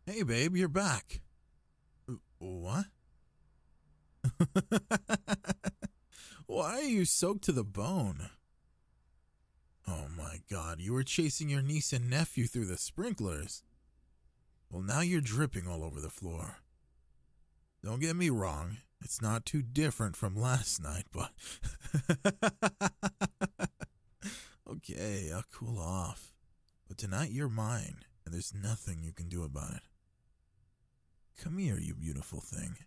Hey, babe, you're back. What? Why are you soaked to the bone? Oh my god, you were chasing your niece and nephew through the sprinklers. Well, now you're dripping all over the floor. Don't get me wrong, it's not too different from last night, but. Okay, I'll cool off. But tonight you're mine, and there's nothing you can do about it. Come here, you beautiful thing.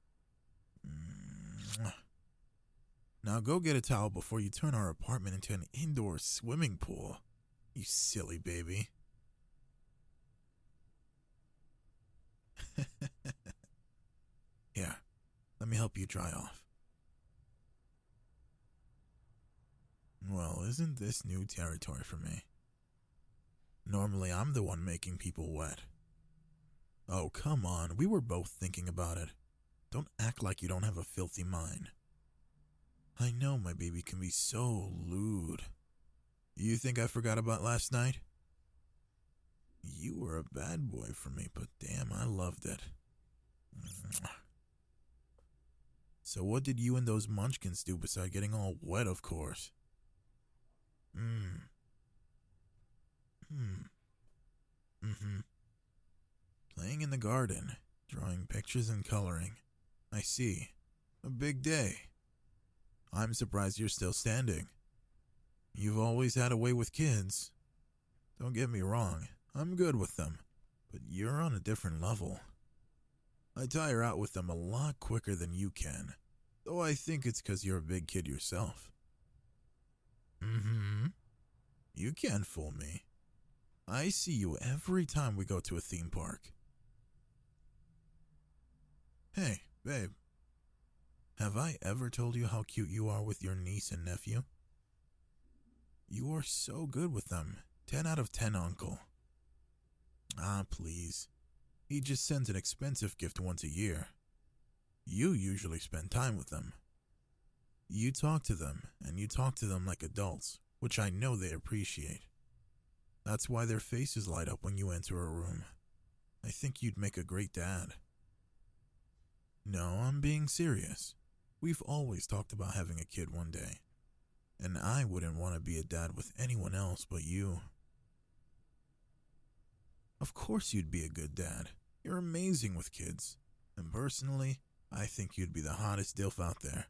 Now go get a towel before you turn our apartment into an indoor swimming pool. You silly baby. Here, let me help you dry off. Well, isn't this new territory for me? Normally I'm the one making people wet. Oh, come on, we were both thinking about it. Don't act like you don't have a filthy mind. I know my baby can be so lewd. You think I forgot about last night? You were a bad boy for me, but damn, I loved it. So what did you and those munchkins do beside getting all wet, of course? Playing in the garden, drawing pictures and coloring. I see. A big day. I'm surprised you're still standing. You've always had a way with kids. Don't get me wrong, I'm good with them, but you're on a different level. I tire out with them a lot quicker than you can, though I think it's 'cause you're a big kid yourself. You can't fool me. I see you every time we go to a theme park. Hey, babe. Have I ever told you how cute you are with your niece and nephew? You are so good with them. 10 out of 10, uncle. Ah, please. He just sends an expensive gift once a year. You usually spend time with them. You talk to them, and you talk to them like adults, which I know they appreciate. That's why their faces light up when you enter a room. I think you'd make a great dad. No, I'm being serious. We've always talked about having a kid one day, and I wouldn't want to be a dad with anyone else but you. Of course you'd be a good dad. You're amazing with kids. And personally, I think you'd be the hottest dilf out there.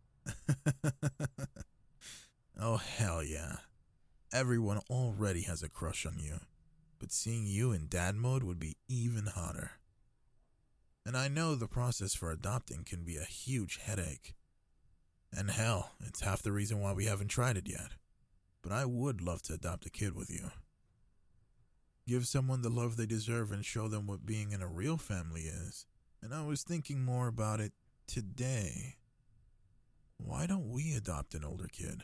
Oh, hell yeah. Everyone already has a crush on you, but seeing you in dad mode would be even hotter. And I know the process for adopting can be a huge headache. And hell, it's half the reason why we haven't tried it yet. But I would love to adopt a kid with you. Give someone the love they deserve and show them what being in a real family is. And I was thinking more about it today. Why don't we adopt an older kid?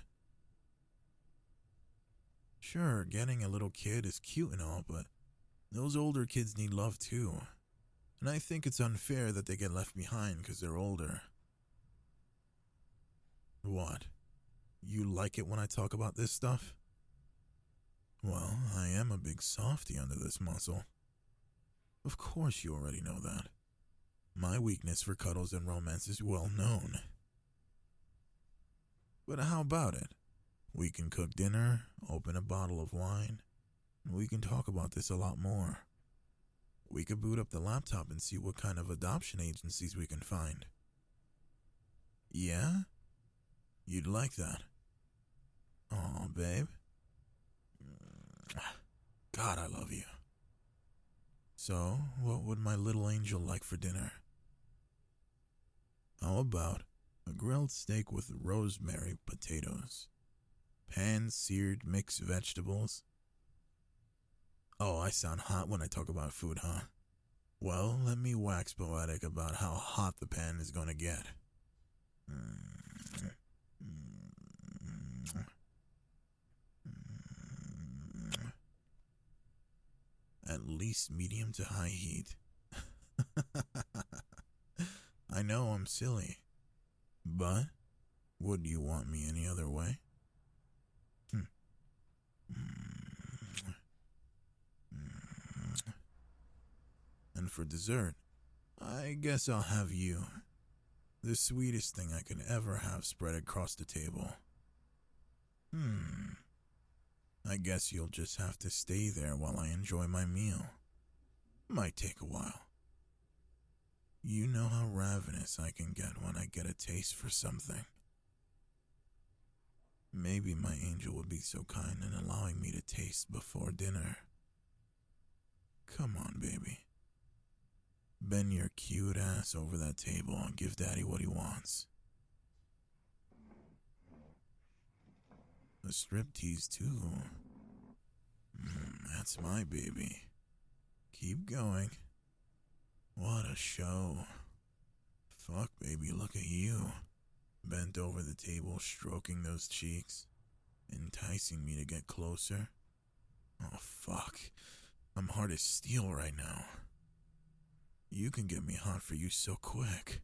Sure, getting a little kid is cute and all, but those older kids need love too. And I think it's unfair that they get left behind because they're older. What? You like it when I talk about this stuff? Well, I am a big softy under this muscle. Of course you already know that. My weakness for cuddles and romance is well known. But how about it? We can cook dinner, open a bottle of wine, and we can talk about this a lot more. We could boot up the laptop and see what kind of adoption agencies we can find. Yeah? You'd like that. Aw, babe. God, I love you. So, what would my little angel like for dinner? How about a grilled steak with rosemary potatoes? Pan-seared mixed vegetables? Oh, I sound hot when I talk about food, huh? Well, let me wax poetic about how hot the pan is gonna get. At least medium to high heat. I know I'm silly, but would you want me any other way? And for dessert, I guess I'll have you. The sweetest thing I could ever have spread across the table. I guess you'll just have to stay there while I enjoy my meal. Might take a while. You know how ravenous I can get when I get a taste for something. Maybe my angel would be so kind in allowing me to taste before dinner. Come on, baby. Bend your cute ass over that table and give Daddy what he wants. A striptease too. That's my baby. Keep going. What a show. Fuck, baby, look at you. Bent over the table, stroking those cheeks, enticing me to get closer. Oh, fuck. I'm hard as steel right now. You can get me hot for you so quick.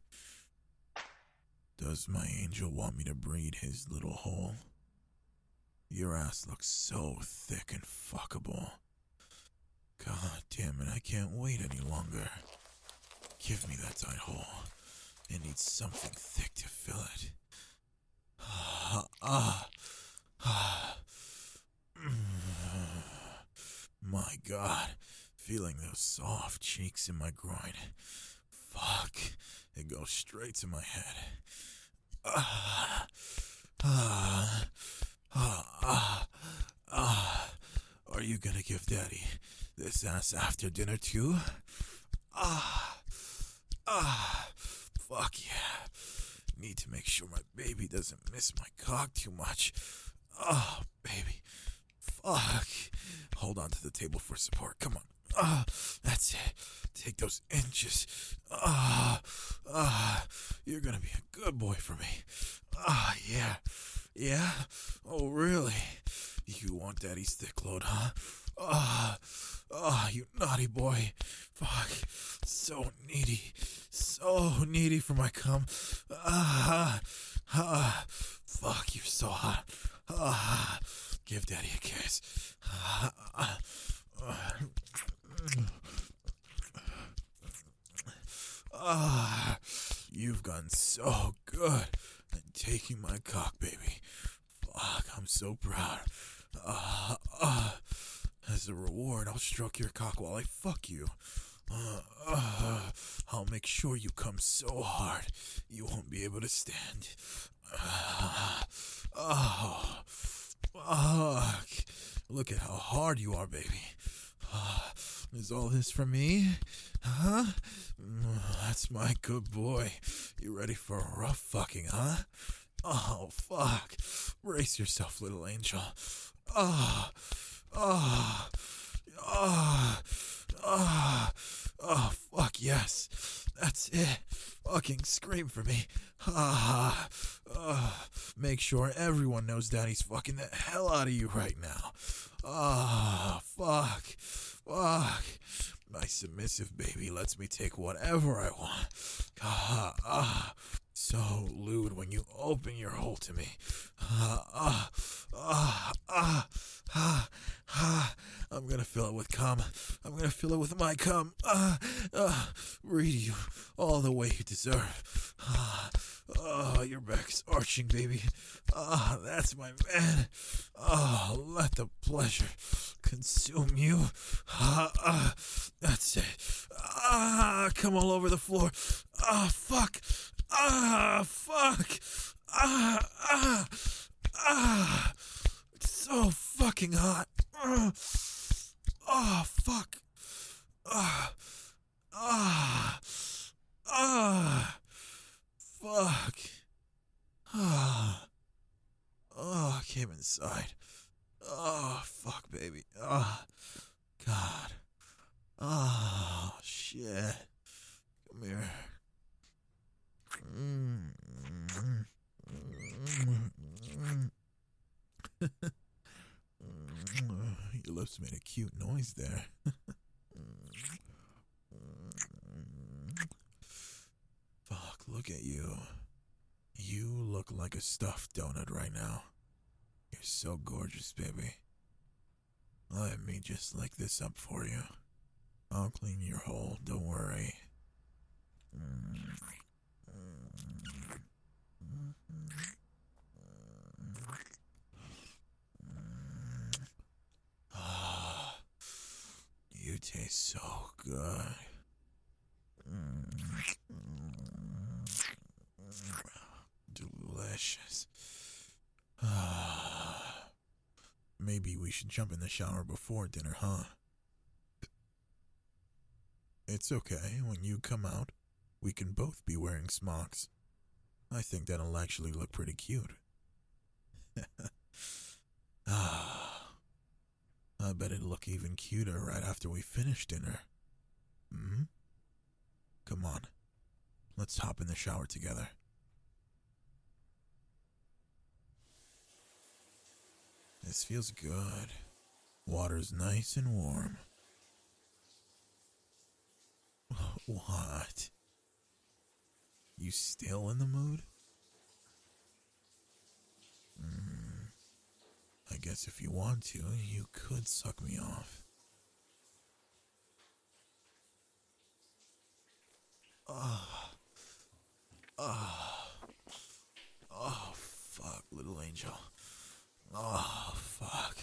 Does my angel want me to breed his little hole? Your ass looks so thick and fuckable. God damn it, I can't wait any longer. Give me that tight hole. It needs something thick to fill it. My God, feeling those soft cheeks in my groin. Fuck, it goes straight to my head. Are you gonna give Daddy this ass after dinner too? Fuck yeah. Need to make sure my baby doesn't miss my cock too much. Oh, baby. Fuck. Hold on to the table for support. Come on. That's it. Take those inches. You're gonna be a good boy for me. Yeah. Yeah? Oh, really? You want Daddy's thick load, huh? You naughty boy. Fuck. So needy. So needy for my cum. Fuck, you're so hot. Give Daddy a kiss. You've gotten so good at taking my cock, baby. Fuck, I'm so proud. As a reward, I'll stroke your cock while I fuck you. I'll make sure you come so hard you won't be able to stand. Fuck. Look at how hard you are, baby. Is all this for me? Huh? That's my good boy. You ready for a rough fucking, huh? Oh, fuck. Brace yourself, little angel. Oh, fuck yes. That's it. Fucking scream for me. Make sure everyone knows Daddy's fucking the hell out of you right now. Fuck. My submissive baby lets me take whatever I want. So lewd when you open your hole to me. I'm gonna fill it with cum. I'm gonna fill it with my cum. Read you all the way you deserve. Your back's arching, baby. That's my man. Let the pleasure consume you. That's it. Come all over the floor. Fuck. Fuck. It's so fucking hot. Fuck. Fuck. I came inside. Fuck, baby. God. Shit. Come here. Your lips made a cute noise there. Fuck, look at you. You look like a stuffed donut right now. You're so gorgeous, baby. Let me just lick this up for you. I'll clean your hole, don't worry. Ah, you taste so good. Delicious. Ah, maybe we should jump in the shower before dinner, huh? It's okay. When you come out, we can both be wearing smocks. I think that'll actually look pretty cute. Ah, I bet it'll look even cuter right after we finish dinner. Hmm? Come on. Let's hop in the shower together. This feels good. Water's nice and warm. What? You still in the mood? I guess if you want to, you could suck me off. Ah, ah, oh, fuck, little angel. Oh, fuck.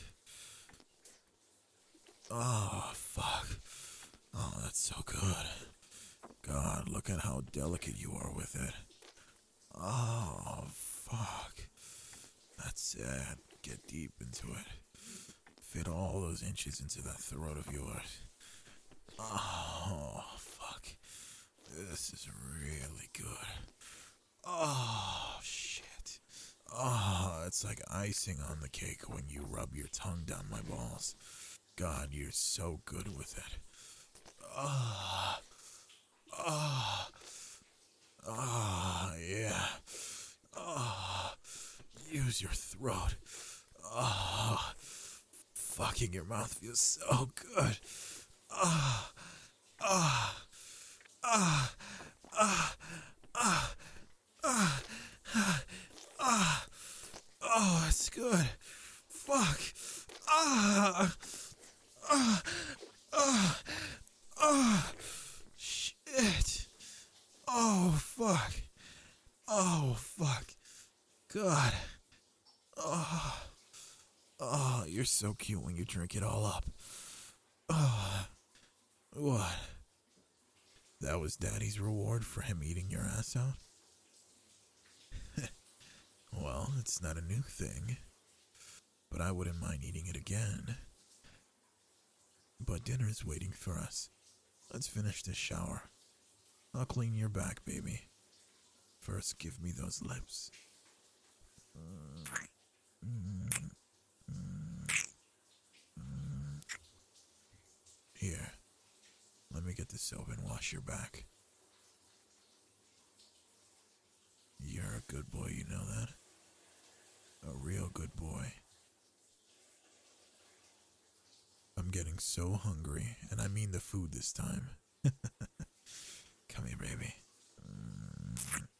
Oh, fuck. Oh, that's so good. God, look at how delicate you are with it. Oh, fuck. That's it. Get deep into it. Fit all those inches into that throat of yours. Oh, fuck. This is really good. Oh, shit. Oh, it's like icing on the cake when you rub your tongue down my balls. God, you're so good with it. Ah, ah, ah, yeah. Ah, use your throat. Ah, fucking your mouth feels so good. Ah, ah, ah, ah, ah, ah, ah. Oh, it's good. Fuck. Ah, ah, ah, ah. Shit. Oh, fuck. Oh, fuck. God. Oh, oh, you're so cute when you drink it all up. Oh, what? That was Daddy's reward for him eating your ass out? Well, it's not a new thing, but I wouldn't mind eating it again. But dinner's waiting for us. Let's finish this shower. I'll clean your back, baby. First, give me those lips. Here, let me get the soap and wash your back. You're a good boy, you know that? A real good boy. I'm getting so hungry, and I mean the food this time. Come here, baby.